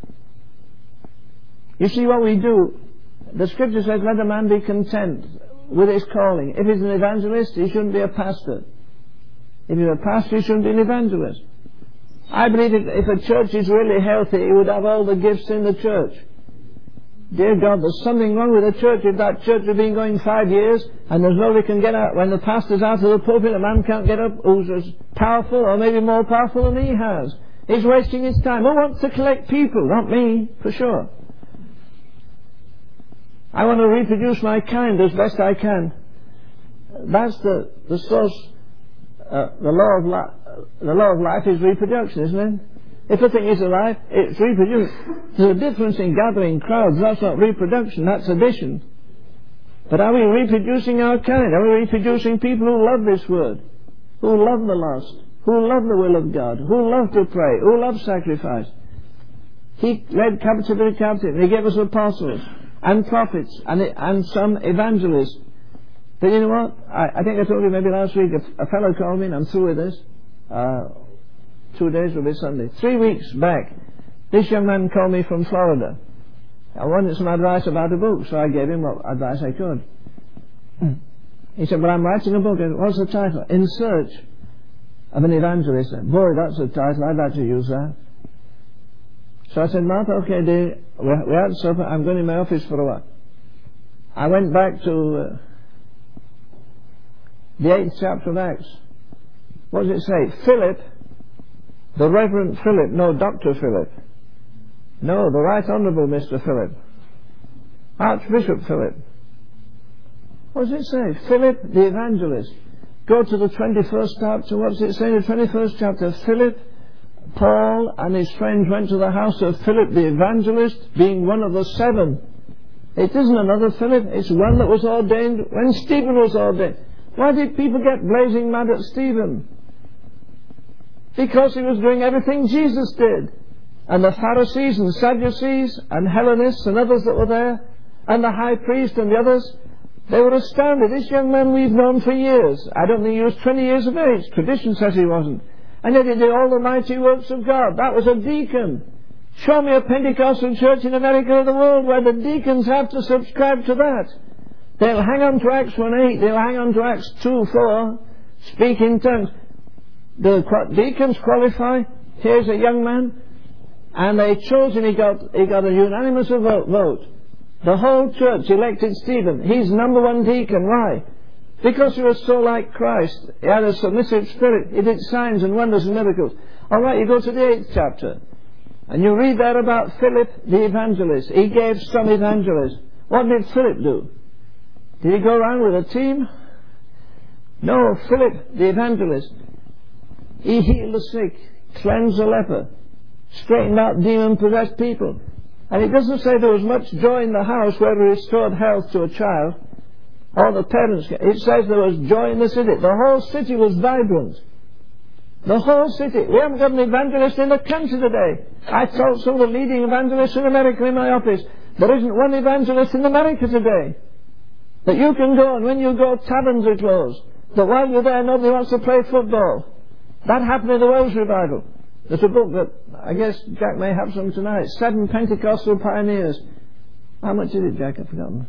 You see what we do? The scripture says, let a man be content with his calling. If he's an evangelist, he shouldn't be a pastor. If he's a pastor, he shouldn't be an evangelist. I believe if a church is really healthy, it would have all the gifts in the church. Dear God, there's something wrong with the church if that church has been going five years and there's nobody can get out. When the pastor's out of the pulpit, a man can't get up who's as powerful or maybe more powerful than he has. He's wasting his time. Who wants to collect people? Not me, for sure. I want to reproduce my kind as best I can. That's the, the source, uh, the law of li- the law of life is reproduction, isn't it? If a thing is alive, it's reproduced. There's a difference in gathering crowds. That's not reproduction, that's addition. But are we reproducing our kind? Are we reproducing people who love this word, who love the lost, who love the will of God, who love to pray, who love sacrifice? He led captivity captive. He gave us apostles and prophets and, and some evangelists. But you know what? I, I think I told you maybe last week, a, a fellow called me, and I'm through with this. Uh, two days will be Sunday. Three weeks back, this young man called me from Florida. I wanted some advice about a book, so I gave him what advice I could. He said, well, I'm writing a book. I said, what's the title? In Search of an Evangelist. Boy, that's the title. I'd like to use that. So I said, Martha, okay, dear, we, we had supper. I'm going in my office for a while. I went back to uh, the eighth chapter of Acts. What does it say? Philip, the Reverend Philip, no, Doctor Philip. No, the Right Honourable Mister Philip. Archbishop Philip. What does it say? Philip the Evangelist. Go to the twenty-first chapter. What does it say in the twenty-first chapter? Philip, Paul and his friends went to the house of Philip the Evangelist, being one of the seven. It isn't another Philip, it's one that was ordained when Stephen was ordained. Why did people get blazing mad at Stephen? Because he was doing everything Jesus did. And the Pharisees and Sadducees and Hellenists and others that were there, and the high priest and the others, they were astounded. This young man we've known for years. I don't think he was twenty years of age. Tradition says he wasn't. And yet he did all the mighty works of God. That was a deacon. Show me a Pentecostal church in America or the world where the deacons have to subscribe to that. They'll hang on to Acts one eight. They'll hang on to Acts two four. Speak in tongues. The deacons qualify. Here's a young man. And they chose him. He got, he got a unanimous vote, vote. The whole church elected Stephen. He's number one deacon. Why? Because he was so like Christ. He had a submissive spirit. He did signs and wonders and miracles. All right, you go to the eighth chapter. And you read there about Philip the evangelist. He gave some evangelists. What did Philip do? Did he go around with a team? No, Philip the evangelist. He healed the sick, cleansed the leper, straightened out demon-possessed people. And it doesn't say there was much joy in the house where he restored health to a child, or the parents. It says there was joy in the city. The whole city was vibrant. The whole city. We haven't got an evangelist in the country today. I told some of the leading evangelists in America in my office, there isn't one evangelist in America today. That you can go, and when you go, taverns are closed. That while you're there, nobody wants to play football. That happened in the Welsh revival. There's a book that, I guess Jack may have some tonight. Seven Pentecostal Pioneers. How much is it, Jack? I've forgotten.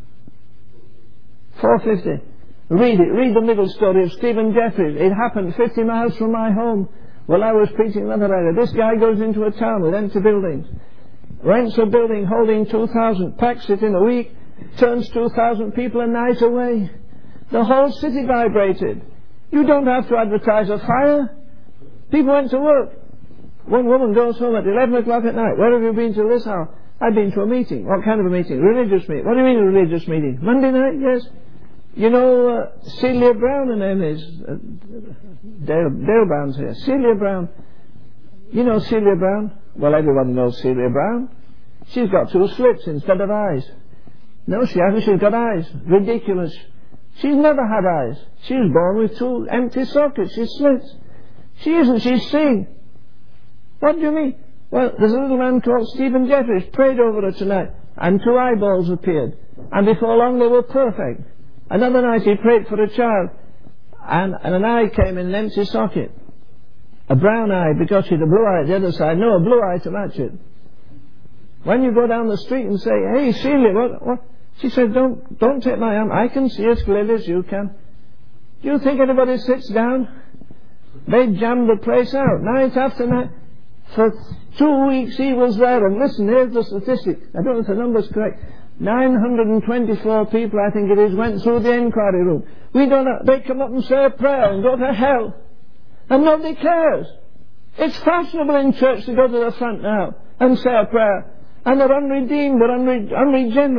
four fifty. Read it. Read the middle story of Stephen Jeffries. It happened fifty miles from my home while I was preaching in another area. This guy goes into a town with empty buildings, rents a building holding two thousand, packs it in a week, turns two thousand people a night away. The whole city vibrated. You don't have to advertise a fire. People went to work. One woman goes home at eleven o'clock at night. Where have you been till this hour? I've been to a meeting. What kind of a meeting? Religious meeting. What do you mean a religious meeting? Monday night? Yes. You know, uh, Celia Brown, her name is. Uh, Dale, Dale Brown's here. Celia Brown. You know Celia Brown? Well, everyone knows Celia Brown. She's got two slits instead of eyes. No, she hasn't. She's got eyes. Ridiculous. She's never had eyes. She was born with two empty sockets. She's slits. She isn't. She's seeing. What do you mean? Well, there's a little man called Stephen Jeffries prayed over her tonight, and two eyeballs appeared, and before long they were perfect. Another night he prayed for a child, and, and an eye came in an empty socket. A brown eye, because she had a blue eye at the other side. No, a blue eye to match it. When you go down the street and say, "Hey, Celia, what, what?" She said, don't, don't take my arm. I can see as clearly as you can. Do you think anybody sits down? They jammed the place out, night after night. For two weeks he was there, and listen, here's the statistic. I don't know if the number's correct. nine hundred twenty-four people, I think it is, went through the inquiry room. We don't know. They come up and say a prayer and go to hell. And nobody cares. It's fashionable in church to go to the front now and say a prayer. And they're unredeemed, they're unre- unregenerate.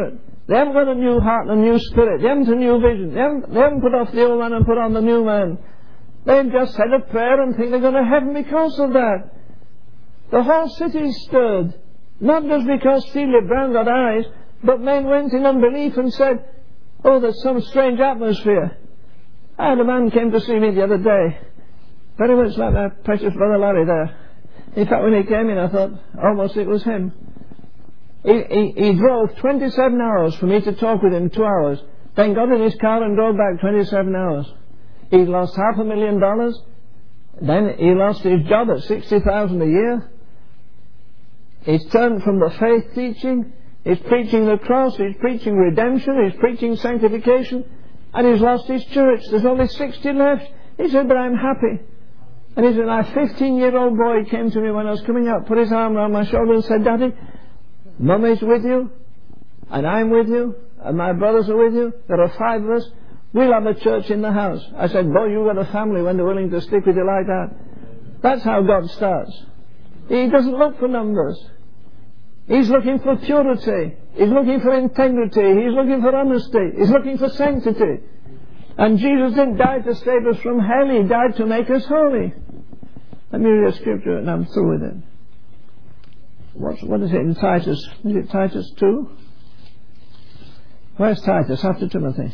They haven't got a new heart and a new spirit. They haven't a new vision. They haven't, they haven't put off the old man and put on the new man. They've just said a prayer and think they're going to heaven because of that. The whole city stirred. Not just because Celia Brown got eyes, but men went in unbelief and said, oh, there's some strange atmosphere. I had a man came to see me the other day, very much like my precious brother Larry there. In fact, when he came in, I thought almost it was him. He, he, he drove twenty-seven hours for me to talk with him, two hours. Then got in his car and drove back twenty-seven hours. He lost half a million dollars. Then he lost his job at sixty thousand a year. He's turned from the faith teaching. He's preaching the cross. He's preaching redemption. He's preaching sanctification. And he's lost his church. There's only sixty left. He said, but I'm happy. And he said, my fifteen-year-old boy came to me when I was coming out, put his arm around my shoulder and said, Daddy, Mummy's with you, and I'm with you, and my brothers are with you. There are five of us. We'll have a church in the house. I said, boy, you've got a family when they're willing to stick with you like that. That's how God starts. He doesn't look for numbers. He's looking for purity. He's looking for integrity. He's looking for honesty. He's looking for sanctity. And Jesus didn't die to save us from hell. He died to make us holy. Let me read a scripture and I'm through with it. What's, what is it in Titus? Is it Titus two? Where's Titus? After Timothy.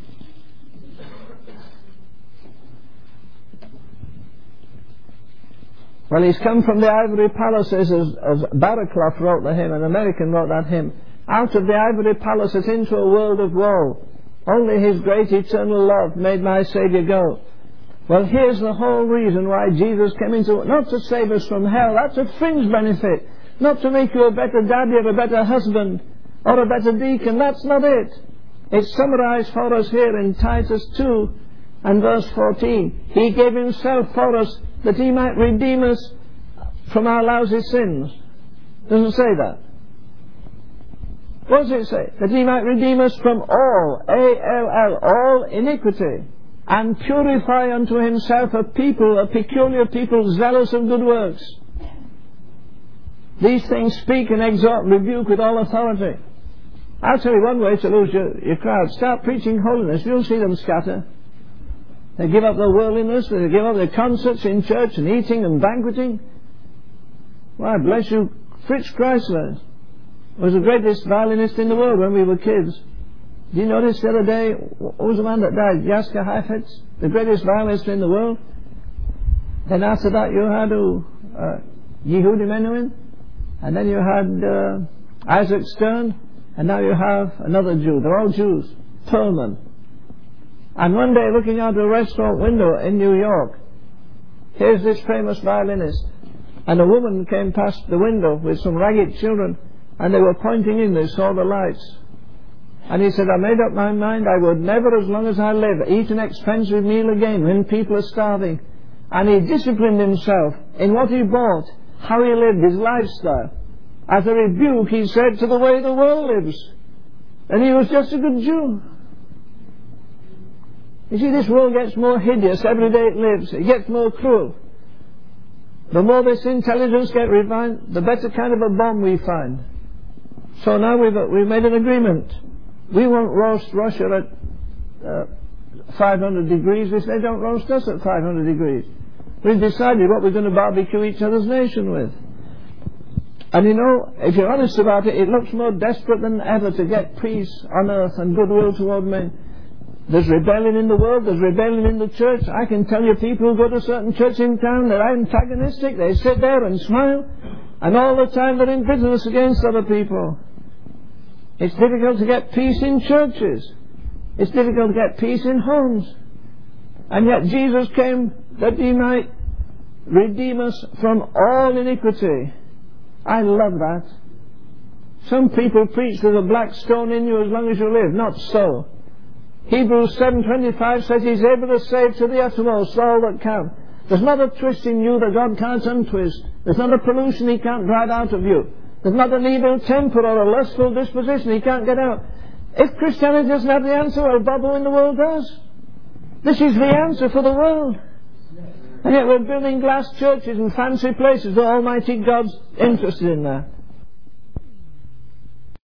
Well, he's come from the ivory palaces, as, as Barraclough wrote the hymn, an American wrote that hymn. Out of the ivory palaces into a world of woe. Only His great eternal love made my Saviour go. Well, here's the whole reason why Jesus came into it. Not to save us from hell. That's a fringe benefit. Not to make you a better daddy or a better husband or a better deacon. That's not it. It's summarized for us here in Titus two and verse fourteen. He gave Himself for us that He might redeem us from our lousy sins. Doesn't say that. What does it say? That He might redeem us from all, A L L, all iniquity, and purify unto Himself a people, a peculiar people, zealous of good works. These things speak and exhort and rebuke with all authority. I'll tell you one way to lose your, your crowd. Start preaching holiness. You'll see them scatter. They give up their worldliness. They give up their concerts in church and eating and banqueting. Why, bless you, Fritz Kreisler was the greatest violinist in the world when we were kids. Did you notice the other day, what was the man that died? Jaska Heifetz, the greatest violinist in the world. Then after that you had uh, Yehudi Menuhin, and then you had uh, Isaac Stern, and now you have another Jew. They're all Jews. Perlman. And one day, looking out a restaurant window in New York, here's this famous violinist, and a woman came past the window with some ragged children, and they were pointing in. They saw the lights. And he said, I made up my mind I would never, as long as I live, eat an expensive meal again when people are starving. And he disciplined himself in what he bought, how he lived, his lifestyle. As a rebuke, he said, to the way the world lives. And he was just a good Jew. You see, this world gets more hideous every day it lives. It gets more cruel. The more this intelligence gets refined, the better kind of a bomb we find. So now we've, we've made an agreement. We won't roast Russia at uh, five hundred degrees if they don't roast us at five hundred degrees. We've decided what we're going to barbecue each other's nation with. And you know, if you're honest about it, it looks more desperate than ever to get peace on earth and goodwill toward men. There's rebellion in the world, there's rebellion in the church. I can tell you people who go to a certain church in town, they're antagonistic, they sit there and smile, and all the time they're in bitterness against other people. It's difficult to get peace in churches. It's difficult to get peace in homes. And yet Jesus came that He might redeem us from all iniquity. I love that. Some people preach there's a black stone in you as long as you live. Not so. Hebrews seven twenty-five says He's able to save to the uttermost all that can. There's not a twist in you that God can't untwist. There's not a pollution He can't drive out of you. There's not an evil temper or a lustful disposition He can't get out. If Christianity doesn't have the answer, well, Bob, who in the world does? This is the answer for the world. And yet we're building glass churches and fancy places that Almighty God's interested in that.